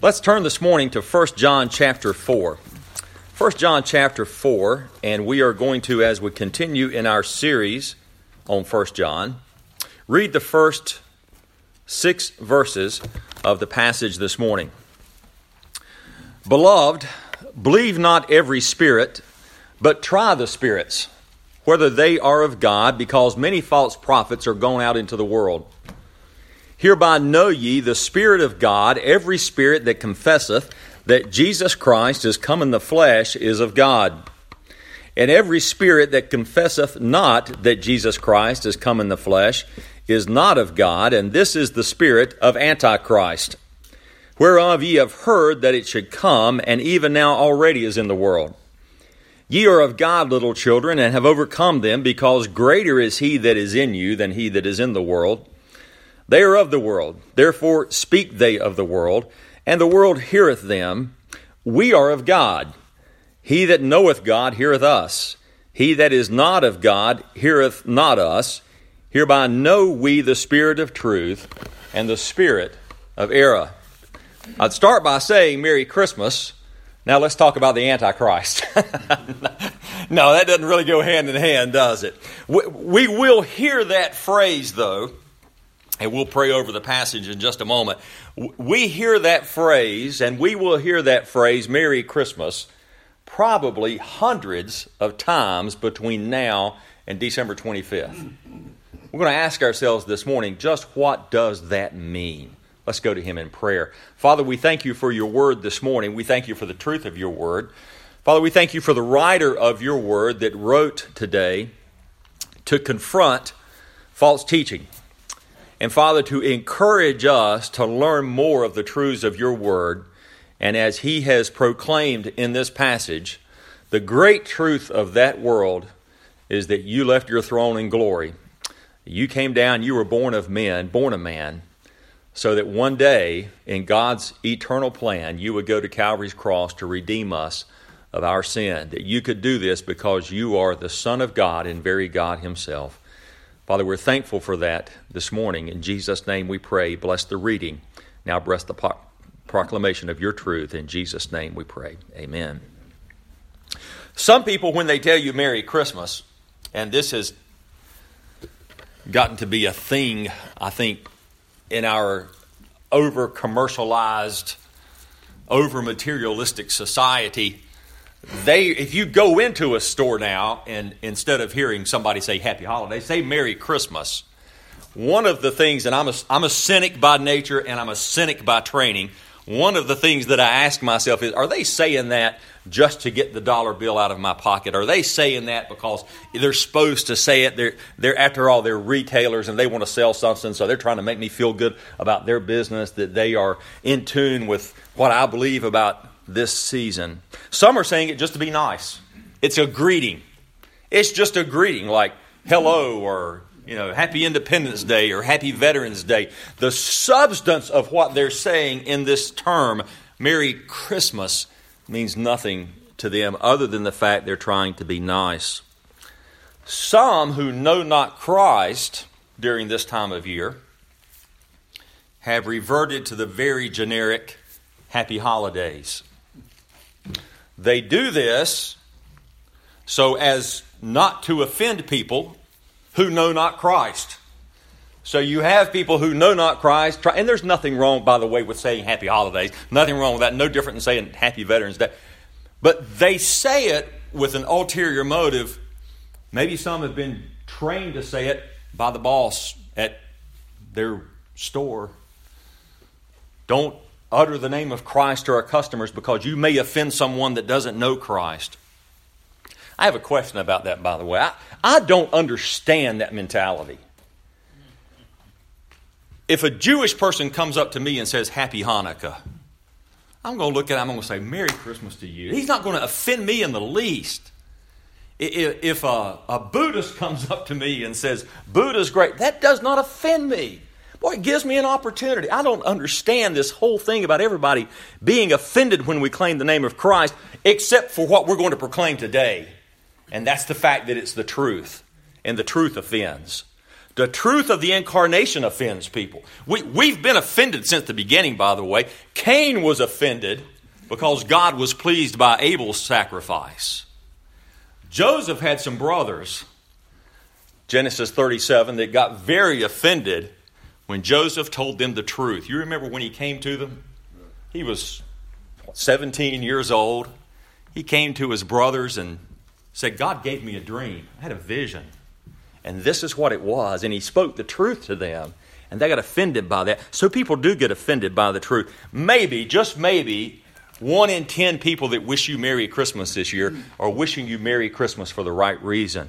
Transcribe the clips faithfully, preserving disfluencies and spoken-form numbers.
Let's turn this morning to First John chapter four. First John chapter four, and we are going to, as we continue in our series on First John, read the first six verses of the passage this morning. Beloved, believe not every spirit, but try the spirits, whether they are of God, because many false prophets are gone out into the world. Hereby know ye the Spirit of God. Every spirit that confesseth that Jesus Christ is come in the flesh is of God. And every spirit that confesseth not that Jesus Christ is come in the flesh is not of God, and this is the spirit of Antichrist, whereof ye have heard that it should come, and even now already is in the world. Ye are of God, little children, and have overcome them, because greater is he that is in you than he that is in the world. They are of the world, therefore speak they of the world, and the world heareth them. We are of God. He that knoweth God heareth us. He that is not of God heareth not us. Hereby know we the spirit of truth and the spirit of error. I'd start by saying Merry Christmas. Now let's talk about the Antichrist. No, that doesn't really go hand in hand, does it? We, we will hear that phrase, though, and we'll pray over the passage in just a moment. We hear that phrase, and we will hear that phrase, Merry Christmas, probably hundreds of times between now and December twenty-fifth. We're going to ask ourselves this morning, just what does that mean? Let's go to Him in prayer. Father, we thank you for your word this morning. We thank you for the truth of your word. Father, we thank you for the writer of your word that wrote today to confront false teaching. And Father, to encourage us to learn more of the truths of your word. And as he has proclaimed in this passage, the great truth of that world is that you left your throne in glory. You came down, you were born of men, born a man, so that one day in God's eternal plan, you would go to Calvary's cross to redeem us of our sin. That you could do this because you are the Son of God and very God himself. Father, we're thankful for that this morning. In Jesus' name we pray. Bless the reading. Now bless the pro- proclamation of your truth. In Jesus' name we pray. Amen. Some people, when they tell you Merry Christmas, and this has gotten to be a thing, I think, in our over-commercialized, over-materialistic society, They, if you go into a store now and instead of hearing somebody say Happy Holidays, say Merry Christmas. One of the things, and I'm a, I'm a cynic by nature and I'm a cynic by training, one of the things that I ask myself is, are they saying that just to get the dollar bill out of my pocket? Are they saying that because they're supposed to say it? They're, they're after all, they're retailers and they want to sell something, so they're trying to make me feel good about their business, that they are in tune with what I believe about this season. Some are saying it just to be nice. It's a greeting. It's just a greeting like hello or, you know, Happy Independence Day or Happy Veterans Day. The substance of what they're saying in this term, Merry Christmas, means nothing to them other than the fact they're trying to be nice. Some who know not Christ during this time of year have reverted to the very generic Happy Holidays. They do this so as not to offend people who know not Christ. So you have people who know not Christ, try, and there's nothing wrong, by the way, with saying Happy Holidays. Nothing wrong with that. No different than saying Happy Veterans Day. But they say it with an ulterior motive. Maybe some have been trained to say it by the boss at their store. Don't utter the name of Christ to our customers because you may offend someone that doesn't know Christ. I have a question about that, by the way. I, I don't understand that mentality. If a Jewish person comes up to me and says, Happy Hanukkah, I'm going to look at him, I'm going to say, Merry Christmas to you. He's not going to offend me in the least. If a, a Buddhist comes up to me and says, Buddha's great, that does not offend me. Boy, it gives me an opportunity. I don't understand this whole thing about everybody being offended when we claim the name of Christ, except for what we're going to proclaim today. And that's the fact that it's the truth. And the truth offends. The truth of the incarnation offends people. We, we've been offended since the beginning, by the way. Cain was offended because God was pleased by Abel's sacrifice. Joseph had some brothers, Genesis thirty-seven, that got very offended when Joseph told them the truth. You remember when he came to them? He was seventeen years old. He came to his brothers and said, God gave me a dream. I had a vision. And this is what it was. And he spoke the truth to them. And they got offended by that. So people do get offended by the truth. Maybe, just maybe, one in ten people that wish you Merry Christmas this year are wishing you Merry Christmas for the right reason.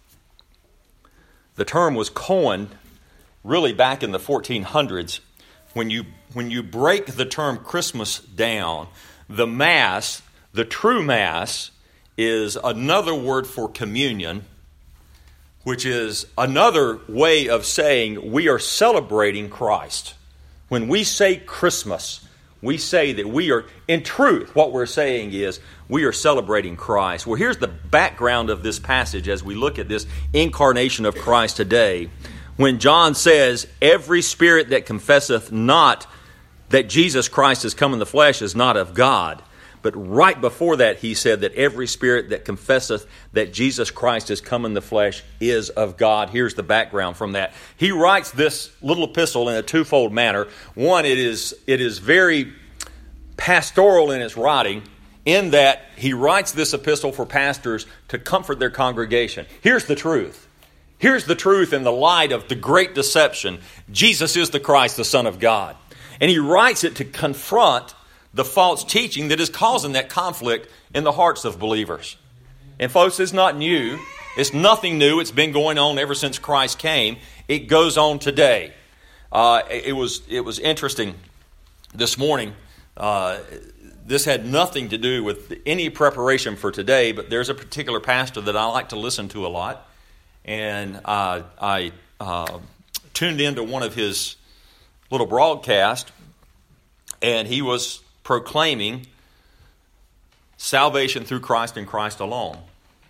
The term was coined really back in the fourteen hundreds. When you, when you break the term Christmas down, the Mass, the true Mass, is another word for communion, which is another way of saying we are celebrating Christ. When we say Christmas, we say that we are, in truth, what we're saying is we are celebrating Christ. Well, here's the background of this passage as we look at this incarnation of Christ today. When John says, every spirit that confesseth not that Jesus Christ has come in the flesh is not of God. But right before that, he said that every spirit that confesseth that Jesus Christ has come in the flesh is of God. Here's the background from that. He writes this little epistle in a twofold manner. One, it is, it is very pastoral in its writing, in that he writes this epistle for pastors to comfort their congregation. Here's the truth. Here's the truth in the light of the great deception. Jesus is the Christ, the Son of God. And he writes it to confront the false teaching that is causing that conflict in the hearts of believers. And folks, it's not new. It's nothing new. It's been going on ever since Christ came. It goes on today. Uh, it was it was interesting this morning. Uh, this had nothing to do with any preparation for today, but there's a particular pastor that I like to listen to a lot. And uh, I uh, tuned into one of his little broadcasts, and he was proclaiming salvation through Christ and Christ alone.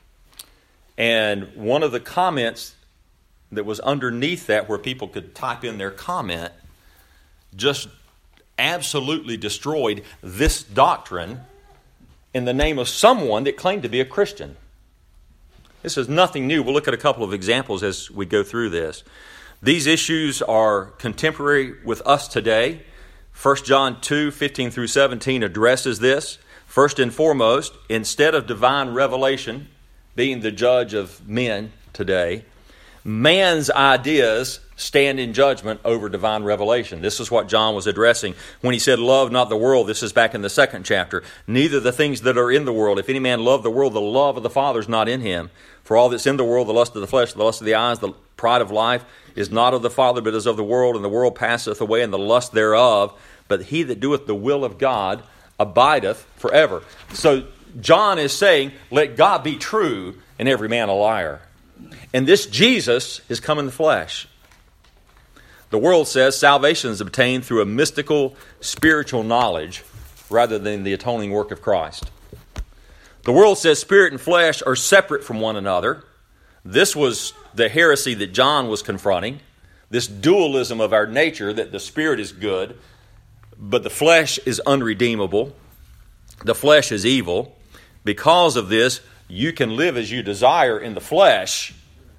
And one of the comments that was underneath that, where people could type in their comment, just absolutely destroyed this doctrine in the name of someone that claimed to be a Christian. This is nothing new. We'll look at a couple of examples as we go through this. These issues are contemporary with us today. First John two, fifteen through seventeen addresses this. First and foremost, instead of divine revelation being the judge of men today, man's ideas stand in judgment over divine revelation. This is what John was addressing when he said, love not the world. This is back in the second chapter. Neither the things that are in the world. If any man love the world, the love of the Father is not in him. For all that's in the world, the lust of the flesh, the lust of the eyes, the pride of life, is not of the Father, but is of the world. And the world passeth away, and the lust thereof. But he that doeth the will of God abideth forever. So John is saying, let God be true, and every man a liar. And this Jesus is come in the flesh. The world says salvation is obtained through a mystical, spiritual knowledge rather than the atoning work of Christ. The world says spirit and flesh are separate from one another. This was the heresy that John was confronting. This dualism of our nature, that the spirit is good, but the flesh is unredeemable. The flesh is evil. Because of this, you can live as you desire in the flesh.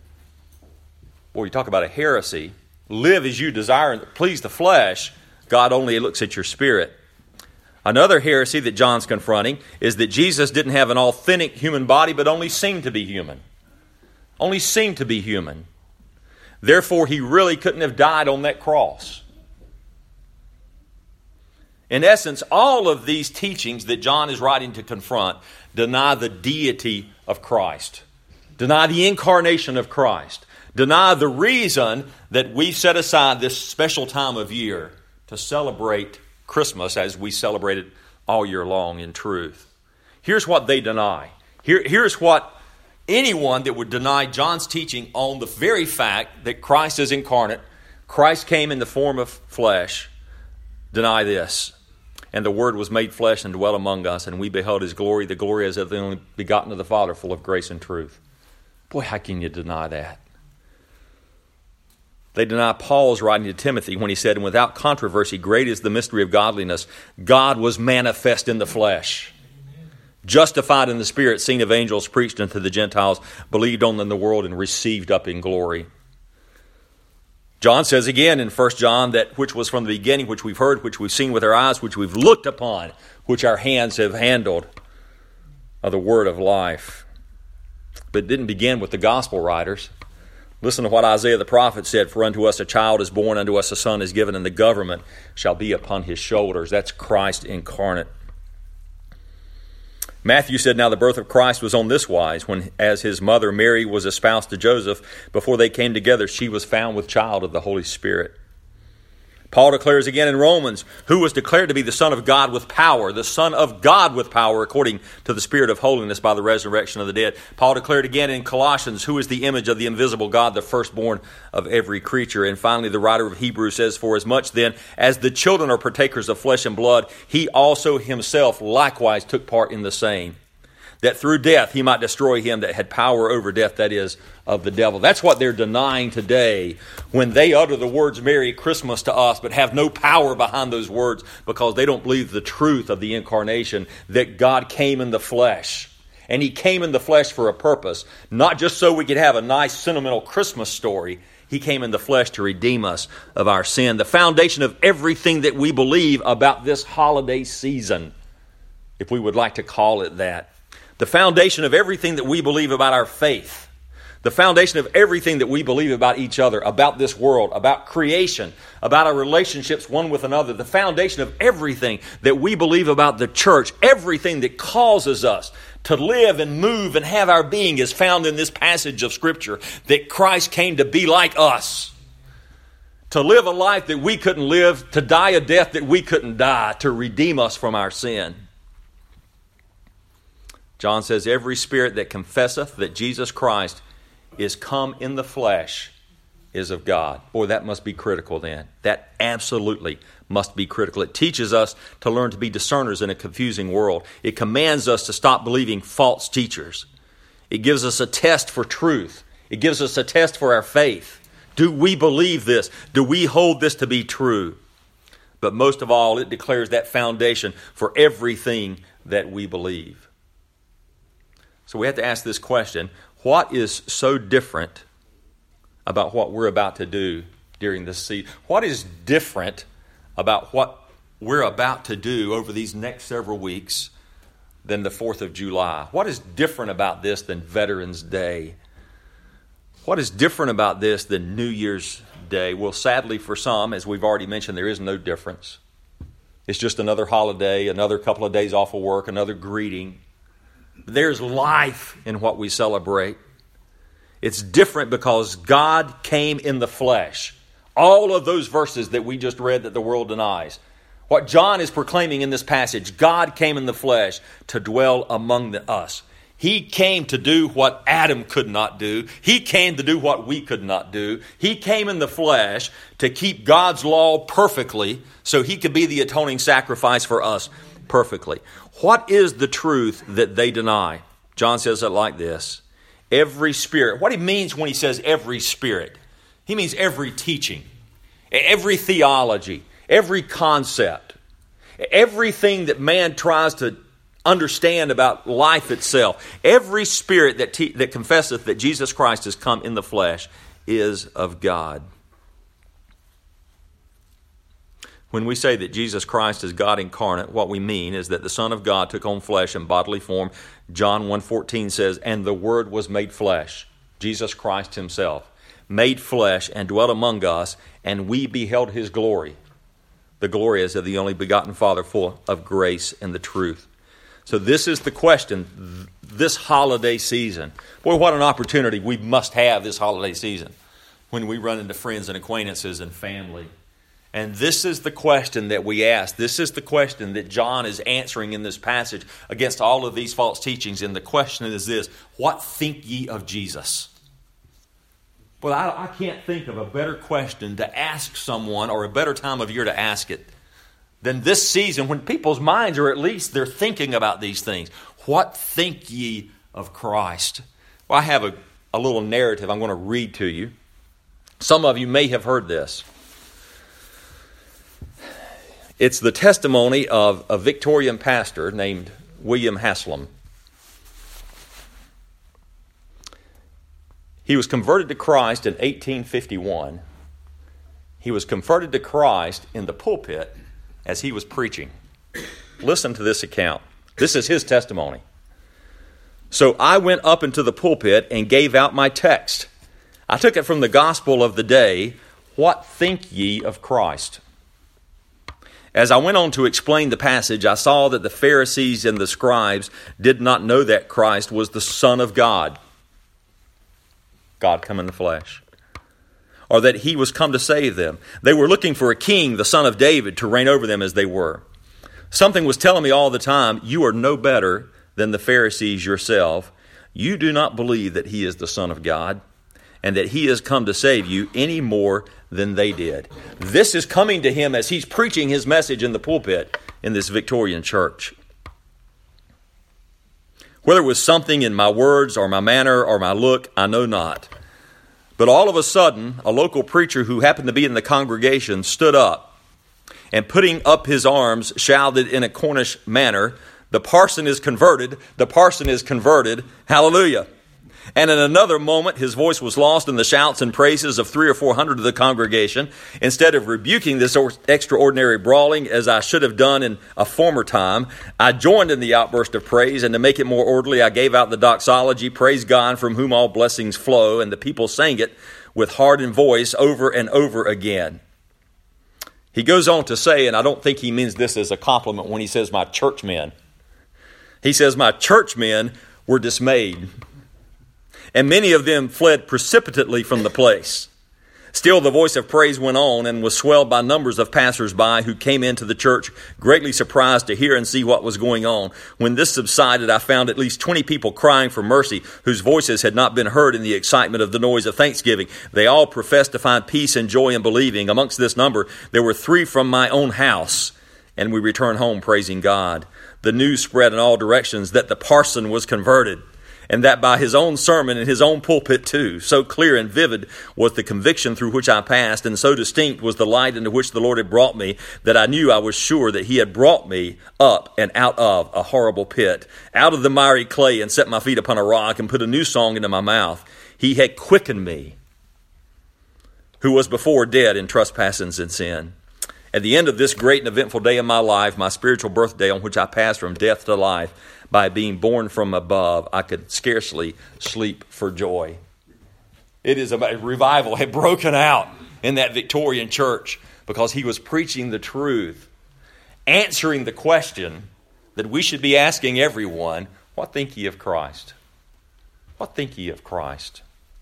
Or you talk about a heresy. Live as you desire and please the flesh. God only looks at your spirit. Another heresy that John's confronting is that Jesus didn't have an authentic human body, but only seemed to be human. Only seemed to be human. Therefore, he really couldn't have died on that cross. In essence, all of these teachings that John is writing to confront deny the deity of Christ, deny the incarnation of Christ, deny the reason that we set aside this special time of year to celebrate Christmas as we celebrate it all year long in truth. Here's what they deny. Here, here's what anyone that would deny John's teaching on the very fact that Christ is incarnate, Christ came in the form of flesh, deny this. And the Word was made flesh and dwelt among us, and we beheld His glory, the glory as of the only begotten of the Father, full of grace and truth. Boy, how can you deny that? They deny Paul's writing to Timothy when he said, "And without controversy, great is the mystery of godliness. God was manifest in the flesh, justified in the Spirit, seen of angels, preached unto the Gentiles, believed on in the world, and received up in glory." John says again in First John that which was from the beginning, which we've heard, which we've seen with our eyes, which we've looked upon, which our hands have handled, are the word of life. But it didn't begin with the gospel writers. Listen to what Isaiah the prophet said, "For unto us a child is born, unto us a son is given, and the government shall be upon his shoulders." That's Christ incarnate. Matthew said, "Now the birth of Christ was on this wise, when as his mother Mary was espoused to Joseph, before they came together, she was found with child of the Holy Spirit." Paul declares again in Romans, who was declared to be the Son of God with power, the Son of God with power, according to the Spirit of holiness by the resurrection of the dead. Paul declared again in Colossians, who is the image of the invisible God, the firstborn of every creature. And finally, the writer of Hebrews says, "For as much then as the children are partakers of flesh and blood, he also himself likewise took part in the same, that through death he might destroy him that had power over death, that is, of the devil." That's what they're denying today when they utter the words "Merry Christmas" to us, but have no power behind those words because they don't believe the truth of the incarnation, that God came in the flesh. And he came in the flesh for a purpose, not just so we could have a nice sentimental Christmas story. He came in the flesh to redeem us of our sin. The foundation of everything that we believe about this holiday season, if we would like to call it that. The foundation of everything that we believe about our faith. The foundation of everything that we believe about each other, about this world, about creation, about our relationships one with another. The foundation of everything that we believe about the church, everything that causes us to live and move and have our being is found in this passage of Scripture, that Christ came to be like us. To live a life that we couldn't live, to die a death that we couldn't die, to redeem us from our sin. John says, "Every spirit that confesseth that Jesus Christ is come in the flesh is of God." Boy, that must be critical then. That absolutely must be critical. It teaches us to learn to be discerners in a confusing world. It commands us to stop believing false teachers. It gives us a test for truth. It gives us a test for our faith. Do we believe this? Do we hold this to be true? But most of all, it declares that foundation for everything that we believe. So we have to ask this question: what is so different about what we're about to do during this season? What is different about what we're about to do over these next several weeks than the fourth of July? What is different about this than Veterans Day? What is different about this than New Year's Day? Well, sadly for some, as we've already mentioned, there is no difference. It's just another holiday, another couple of days off of work, another greeting. There's life in what we celebrate. It's different because God came in the flesh. All of those verses that we just read that the world denies. What John is proclaiming in this passage, God came in the flesh to dwell among the, us. He came to do what Adam could not do. He came to do what we could not do. He came in the flesh to keep God's law perfectly so he could be the atoning sacrifice for us perfectly. What is the truth that they deny? John says it like this: every spirit. What he means when he says every spirit, he means every teaching, every theology, every concept, everything that man tries to understand about life itself. Every spirit that te- that confesseth that Jesus Christ has come in the flesh is of God. When we say that Jesus Christ is God incarnate, what we mean is that the Son of God took on flesh in bodily form. John one fourteen says, "And the Word was made flesh," Jesus Christ himself, "made flesh and dwelt among us, and we beheld his glory. The glory is of the only begotten Father, full of grace and the truth." So this is the question this holiday season. Boy, what an opportunity we must have this holiday season when we run into friends and acquaintances and family. And this is the question that we ask. This is the question that John is answering in this passage against all of these false teachings. And the question is this: what think ye of Jesus? Well, I, I can't think of a better question to ask someone, or a better time of year to ask it, than this season when people's minds are, at least they're thinking about these things. What think ye of Christ? Well, I have a, a little narrative I'm going to read to you Some of you may have heard this. It's the testimony of a Victorian pastor named William Haslam. He was converted to Christ in eighteen fifty-one. He was converted to Christ in the pulpit as he was preaching. Listen to this account. This is his testimony. So I went up into the pulpit and gave out my text. I took it from the gospel of the day. What think ye of Christ? As I went on to explain the passage, I saw that the Pharisees and the scribes did not know that Christ was the Son of God. God come in the flesh. Or that he was come to save them. They were looking for a king, the son of David, to reign over them as they were. Something was telling me all the time, you are no better than the Pharisees yourself. You do not believe that he is the Son of God and that he has come to save you any more than they did. This is coming to him as he's preaching his message in the pulpit in this Victorian church. Whether it was something in my words or my manner or my look, I know not. But all of a sudden, a local preacher who happened to be in the congregation stood up and putting up his arms shouted in a Cornish manner, "The parson is converted, the parson is converted, hallelujah." And in another moment, his voice was lost in the shouts and praises of three or four hundred of the congregation. Instead of rebuking this extraordinary brawling, as I should have done in a former time, I joined in the outburst of praise, and to make it more orderly, I gave out the doxology, "Praise God from whom all blessings flow," and the people sang it with hardened voice over and over again. He goes on to say, and I don't think he means this as a compliment when he says my churchmen. He says my churchmen were dismayed, and many of them fled precipitately from the place. Still, the voice of praise went on and was swelled by numbers of passers-by who came into the church, greatly surprised to hear and see what was going on. When this subsided, I found at least twenty people crying for mercy, whose voices had not been heard in the excitement of the noise of thanksgiving. They all professed to find peace and joy in believing. Amongst this number, there were three from my own house, and we returned home praising God. The news spread in all directions that the parson was converted, and that by his own sermon in his own pulpit too. So clear and vivid was the conviction through which I passed, and so distinct was the light into which the Lord had brought me, that I knew I was sure that he had brought me up and out of a horrible pit, out of the miry clay, and set my feet upon a rock, and put a new song into my mouth. He had quickened me, who was before dead in trespasses and sin. At the end of this great and eventful day of my life, my spiritual birthday on which I passed from death to life, by being born from above, I could scarcely sleep for joy. It is a revival had broken out in that Victorian church because he was preaching the truth, answering the question that we should be asking everyone, what think ye of Christ? What think ye of Christ?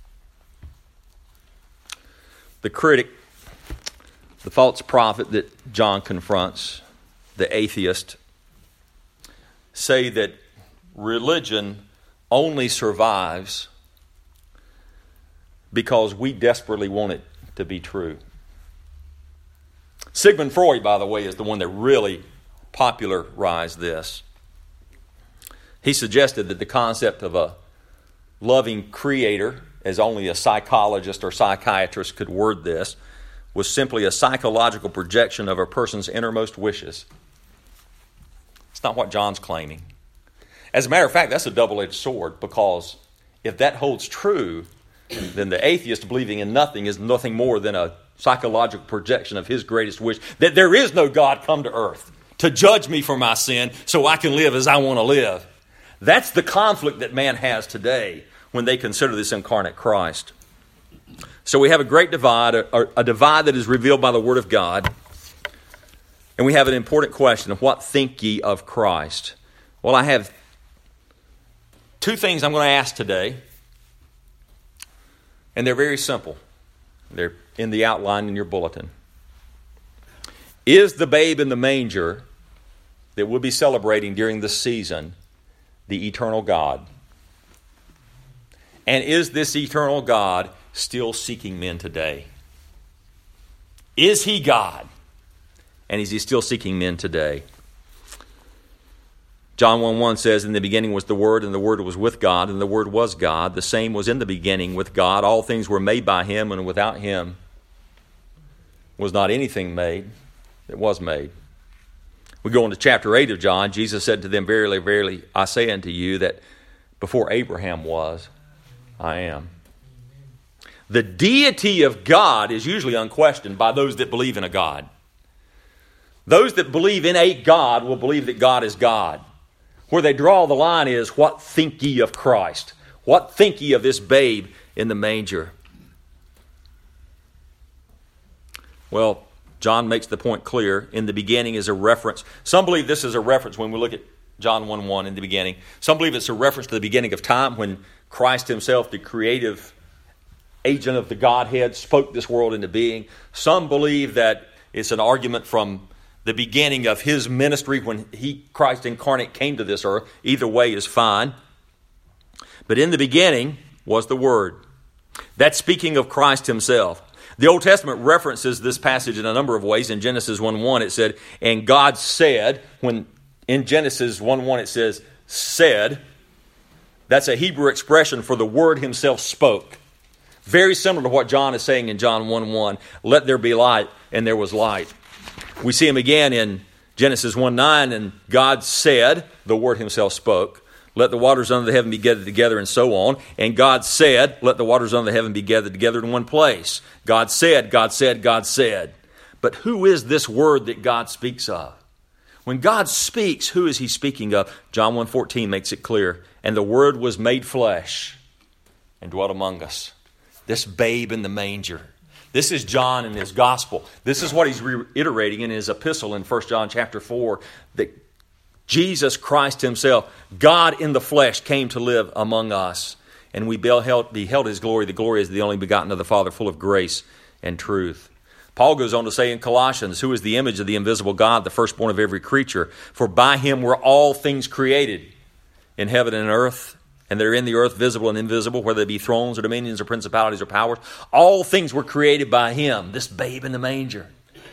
The critic, the false prophet that John confronts, the atheist, say that religion only survives because we desperately want it to be true. Sigmund Freud, by the way, is the one that really popularized this. He suggested that the concept of a loving creator, as only a psychologist or psychiatrist could word this, was simply a psychological projection of a person's innermost wishes. It's not what John's claiming. As a matter of fact, that's a double-edged sword, because if that holds true, then the atheist believing in nothing is nothing more than a psychological projection of his greatest wish, that there is no God come to earth to judge me for my sin so I can live as I want to live. That's the conflict that man has today when they consider this incarnate Christ. So we have a great divide, a, a divide that is revealed by the Word of God. And we have an important question of what think ye of Christ? Well, I have two things I'm going to ask today. And they're very simple. They're in the outline in your bulletin. Is the babe in the manger that we'll be celebrating during this season the eternal God? And is this eternal God still seeking men today? Is he God? And is he still seeking men today? John one one says, in the beginning was the Word, and the Word was with God, and the Word was God. The same was in the beginning with God. All things were made by Him, and without Him was not anything made that was made. We go into chapter eight of John. Jesus said to them, verily, verily, I say unto you that before Abraham was, I am. The deity of God is usually unquestioned by those that believe in a God. Those that believe in a God will believe that God is God. Where they draw the line is, what think ye of Christ? What think ye of this babe in the manger? Well, John makes the point clear. In the beginning is a reference. Some believe this is a reference when we look at John one one in the beginning. Some believe it's a reference to the beginning of time when Christ himself, the creative agent of the Godhead, spoke this world into being. Some believe that it's an argument from the beginning of his ministry when he, Christ incarnate, came to this earth. Either way is fine. But in the beginning was the Word. That's speaking of Christ himself. The Old Testament references this passage in a number of ways. In Genesis one one it said, and God said, when in Genesis one one it says, said, that's a Hebrew expression for the Word himself spoke. Very similar to what John is saying in John one one, let there be light, and there was light. We see him again in Genesis one nine, and God said, the Word himself spoke, let the waters under the heaven be gathered together, and so on. And God said, let the waters under the heaven be gathered together in one place. God said, God said, God said. But who is this Word that God speaks of? When God speaks, who is he speaking of? John one fourteen makes it clear. And the Word was made flesh and dwelt among us. This babe in the manger. This is John in his gospel. This is what he's reiterating in his epistle in First John chapter four, that Jesus Christ himself, God in the flesh, came to live among us. And we beheld, beheld his glory. The glory is the only begotten of the Father, full of grace and truth. Paul goes on to say in Colossians, who is the image of the invisible God, the firstborn of every creature? For by him were all things created in heaven and earth, and that are in the earth, visible and invisible, whether they be thrones or dominions or principalities or powers. All things were created by him, this babe in the manger,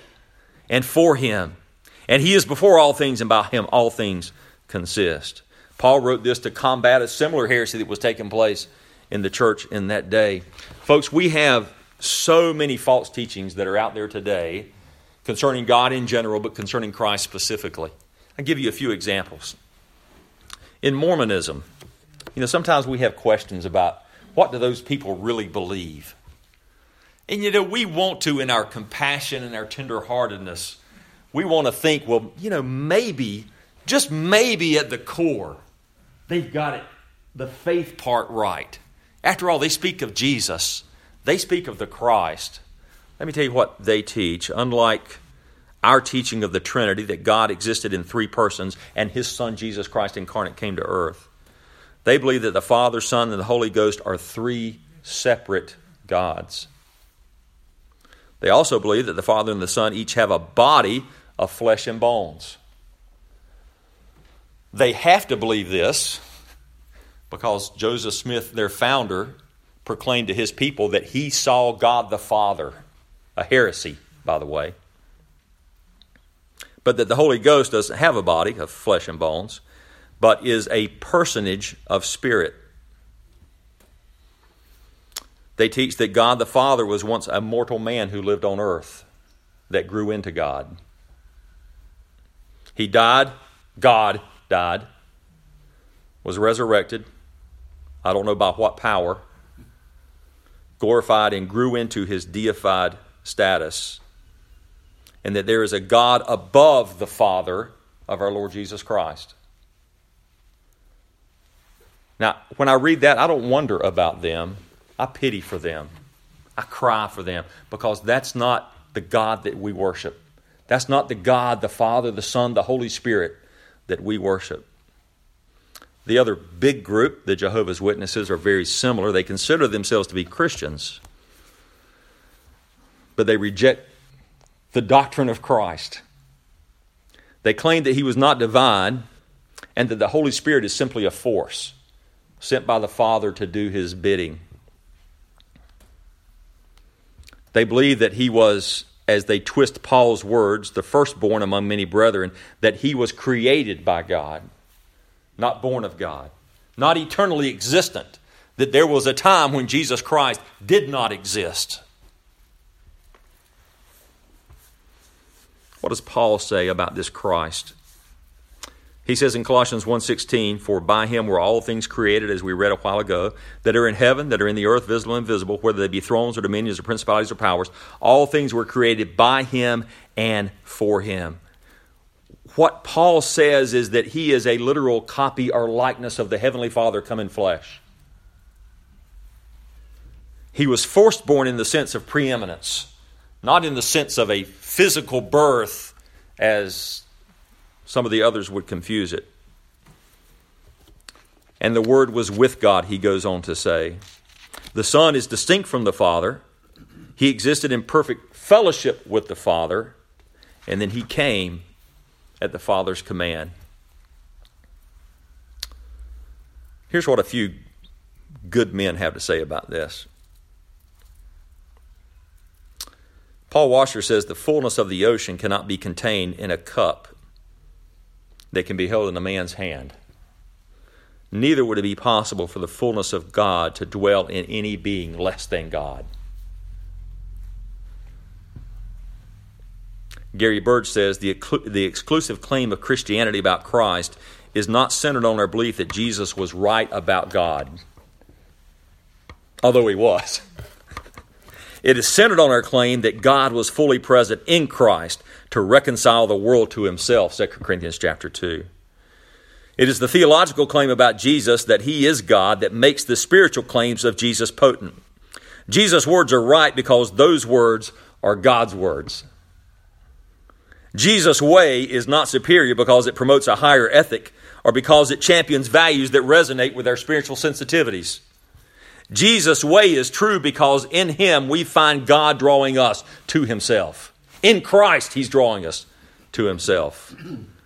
and for him. And he is before all things, and by him all things consist. Paul wrote this to combat a similar heresy that was taking place in the church in that day. Folks, we have so many false teachings that are out there today concerning God in general, but concerning Christ specifically. I'll give you a few examples. In Mormonism, you know, sometimes we have questions about what do those people really believe? And, you know, we want to, in our compassion and our tenderheartedness, we want to think, well, you know, maybe, just maybe at the core, they've got it, the faith part right. After all, they speak of Jesus. They speak of the Christ. Let me tell you what they teach. Unlike our teaching of the Trinity, that God existed in three persons and his Son, Jesus Christ incarnate, came to earth, they believe that the Father, Son, and the Holy Ghost are three separate gods. They also believe that the Father and the Son each have a body of flesh and bones. They have to believe this because Joseph Smith, their founder, proclaimed to his people that he saw God the Father. A heresy, by the way. But that the Holy Ghost doesn't have a body of flesh and bones, but is a personage of spirit. They teach that God the Father was once a mortal man who lived on earth that grew into God. He died, God died, was resurrected, I don't know by what power, glorified and grew into his deified status, and that there is a God above the Father of our Lord Jesus Christ. Now, when I read that, I don't wonder about them. I pity for them. I cry for them, because that's not the God that we worship. That's not the God, the Father, the Son, the Holy Spirit that we worship. The other big group, the Jehovah's Witnesses, are very similar. They consider themselves to be Christians, but they reject the doctrine of Christ. They claim that he was not divine and that the Holy Spirit is simply a force sent by the Father to do his bidding. They believe that he was, as they twist Paul's words, the firstborn among many brethren, that he was created by God. not born of God, not eternally existent, that there was a time when Jesus Christ did not exist. What does Paul say about this Christ? He says in Colossians one sixteen, "For by him were all things created," as we read a while ago, "that are in heaven, that are in the earth, visible and invisible, whether they be thrones or dominions or principalities or powers. All things were created by him and for him." What Paul says is that he is a literal copy or likeness of the Heavenly Father come in flesh. He was firstborn in the sense of preeminence, not in the sense of a physical birth as some of the others would confuse it. And the Word was with God, he goes on to say. The Son is distinct from the Father. He existed in perfect fellowship with the Father, and then he came at the Father's command. Here's what a few good men have to say about this. Paul Washer says the fullness of the ocean cannot be contained in a cup that can be held in a man's hand. Neither would it be possible for the fullness of God to dwell in any being less than God. Gary Bird says the, the exclusive claim of Christianity about Christ is not centered on our belief that Jesus was right about God, although he was. It is centered on our claim that God was fully present in Christ to reconcile the world to himself, Second Corinthians chapter two. It is the theological claim about Jesus that he is God that makes the spiritual claims of Jesus potent. Jesus' words are right because those words are God's words. Jesus' way is not superior because it promotes a higher ethic or because it champions values that resonate with our spiritual sensitivities. Jesus' way is true because in him we find God drawing us to himself. In Christ, he's drawing us to himself.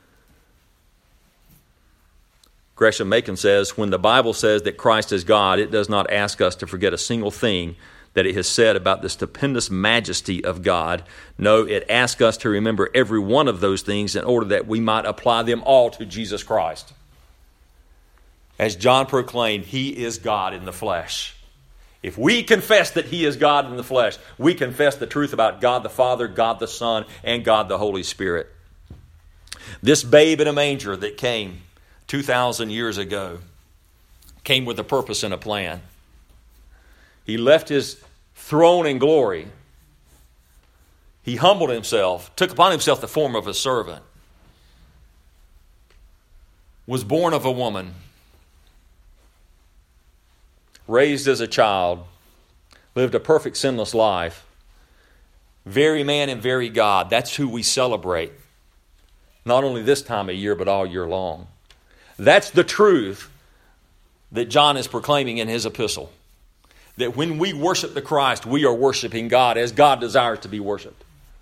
Gresham Machen says, when the Bible says that Christ is God, it does not ask us to forget a single thing that it has said about the stupendous majesty of God. No, it asks us to remember every one of those things in order that we might apply them all to Jesus Christ. As John proclaimed, he is God in the flesh. If we confess that he is God in the flesh, we confess the truth about God the Father, God the Son, and God the Holy Spirit. This babe in a manger that came two thousand years ago came with a purpose and a plan. He left his throne in glory. He humbled himself, took upon himself the form of a servant, was born of a woman, raised as a child, lived a perfect sinless life, very man and very God. That's who we celebrate, not only this time of year, but all year long. That's the truth that John is proclaiming in his epistle. That when we worship the Christ, we are worshiping God as God desires to be worshiped.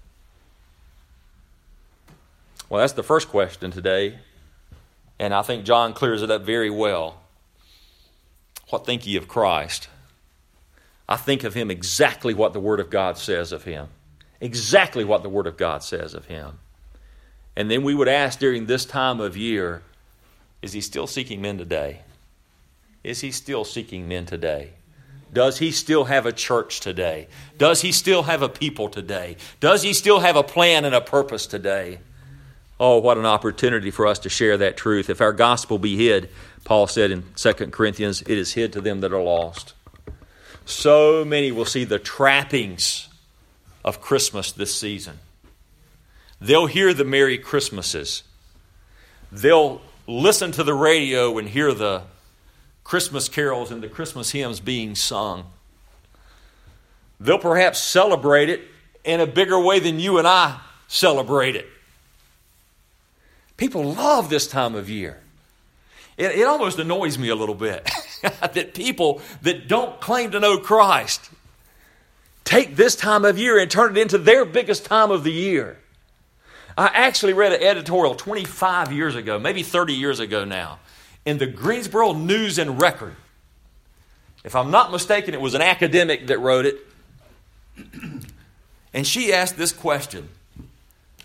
Well, that's the first question today, and I think John clears it up very well. What think ye of Christ? I think of him exactly what the Word of God says of him. Exactly what the Word of God says of him. And then we would ask during this time of year, is he still seeking men today? Is he still seeking men today? Does he still have a church today? Does he still have a people today? Does he still have a plan and a purpose today? Oh, what an opportunity for us to share that truth. If our gospel be hid, Paul said in Second Corinthians, it is hid to them that are lost. So many will see the trappings of Christmas this season. They'll hear the Merry Christmases. They'll listen to the radio and hear the Christmas carols and the Christmas hymns being sung. They'll perhaps celebrate it in a bigger way than you and I celebrate it. People love this time of year. It, it almost annoys me a little bit that people that don't claim to know Christ take this time of year and turn it into their biggest time of the year. I actually read an editorial twenty-five years ago, maybe thirty years ago now, in the Greensboro News and Record. If I'm not mistaken, it was an academic that wrote it. And she asked this question: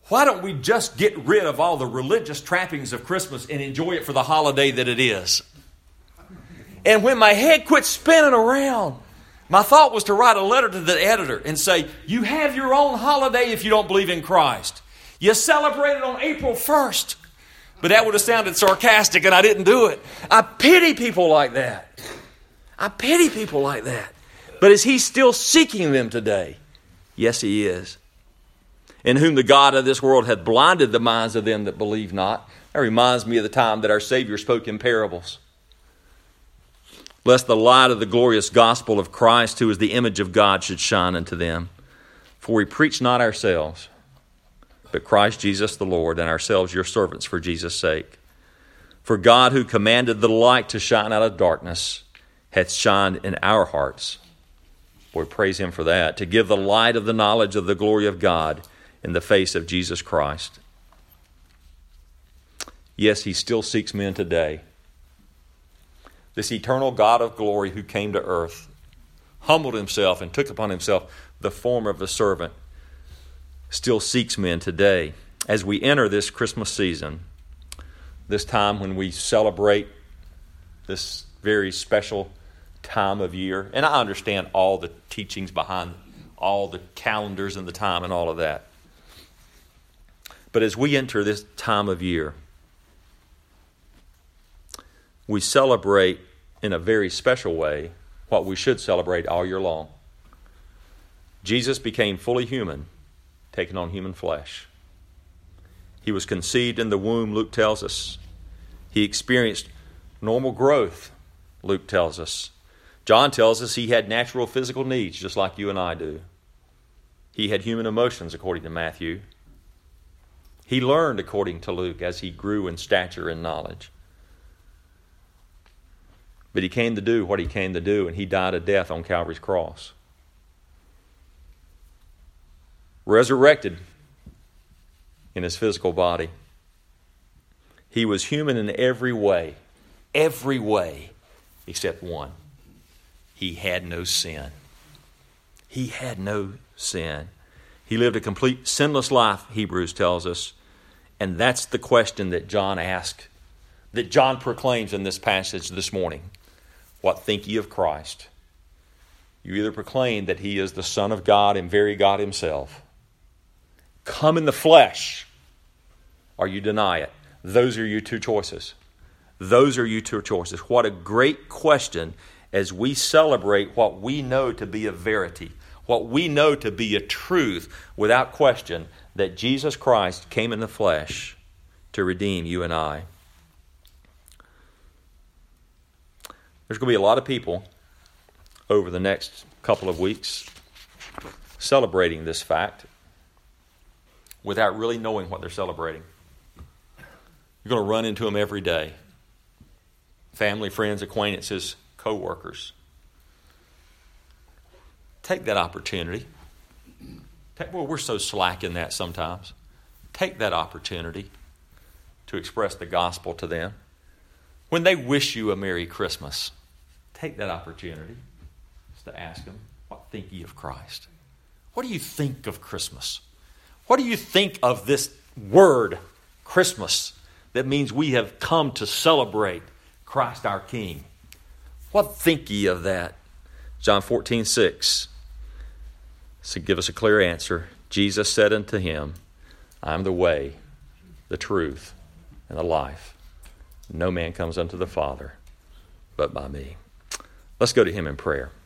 why don't we just get rid of all the religious trappings of Christmas and enjoy it for the holiday that it is? And when my head quit spinning around, my thought was to write a letter to the editor and say, you have your own holiday if you don't believe in Christ. You celebrate it on April first. But that would have sounded sarcastic, and I didn't do it. I pity people like that. I pity people like that. But is he still seeking them today? Yes, he is. In whom the God of this world hath blinded the minds of them that believe not. That reminds me of the time that our Savior spoke in parables. Lest the light of the glorious gospel of Christ, who is the image of God, should shine unto them. For we preach not ourselves, but Christ Jesus the Lord, and ourselves your servants for Jesus' sake. For God, who commanded the light to shine out of darkness, hath shined in our hearts. Boy, praise him for that. To give the light of the knowledge of the glory of God in the face of Jesus Christ. Yes, he still seeks men today. This eternal God of glory who came to earth, humbled himself and took upon himself the form of a servant, still seeks men today. As we enter this Christmas season, this time when we celebrate this very special time of year, and I understand all the teachings behind all the calendars and the time and all of that. But as we enter this time of year, we celebrate in a very special way what we should celebrate all year long. Jesus became fully human, taking on human flesh. He was conceived in the womb, Luke tells us. He experienced normal growth, Luke tells us. John tells us he had natural physical needs, just like you and I do. He had human emotions, according to Matthew. He learned, according to Luke, as he grew in stature and knowledge. But he came to do what he came to do, and he died a death on Calvary's cross. Resurrected in his physical body. He was human in every way, every way, except one. He had no sin. He had no sin. He lived a complete sinless life, Hebrews tells us. And that's the question that John asked, that John proclaims in this passage this morning. What think ye of Christ? You either proclaim that he is the Son of God and very God himself, come in the flesh, or you deny it. Those are your two choices. Those are your two choices. What a great question as we celebrate what we know to be a verity, what we know to be a truth without question, that Jesus Christ came in the flesh to redeem you and I. There's going to be a lot of people over the next couple of weeks celebrating this fact without really knowing what they're celebrating. You're going to run into them every day. Family, friends, acquaintances, co-workers. Take that opportunity. Take, well, we're so slack in that sometimes. Take that opportunity to express the gospel to them. When they wish you a Merry Christmas, take that opportunity just to ask them, what think ye of Christ? What do you think of Christmas? What do you think of this word, Christmas, that means we have come to celebrate Christ our King? What think ye of that? John fourteen six. So give us a clear answer. Jesus said unto him, I am the way, the truth, and the life. No man comes unto the Father but by me. Let's go to him in prayer.